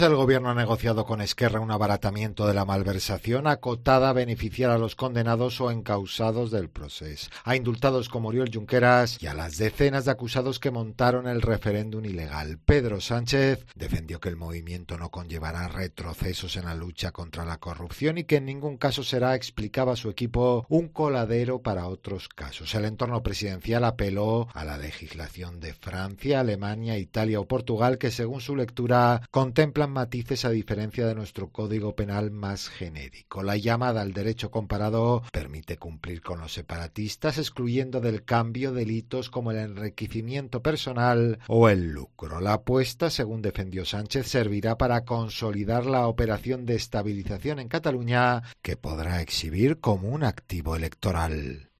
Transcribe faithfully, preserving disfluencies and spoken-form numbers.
El Gobierno ha negociado con Esquerra un abaratamiento de la malversación acotada a beneficiar a los condenados o encausados del proceso, a indultados como Oriol Junqueras y a las decenas de acusados que montaron el referéndum ilegal. Pedro Sánchez defendió que el movimiento no conllevará retrocesos en la lucha contra la corrupción y que en ningún caso será, explicaba su equipo, un coladero para otros casos. El entorno presidencial apeló a la legislación de Francia, Alemania, Italia o Portugal, que según su lectura contemplan matices a diferencia de nuestro código penal más genérico. La llamada al derecho comparado permite cumplir con los separatistas, excluyendo del cambio delitos como el enriquecimiento personal o el lucro. La apuesta, según defendió Sánchez, servirá para consolidar la operación de estabilización en Cataluña, que podrá exhibir como un activo electoral.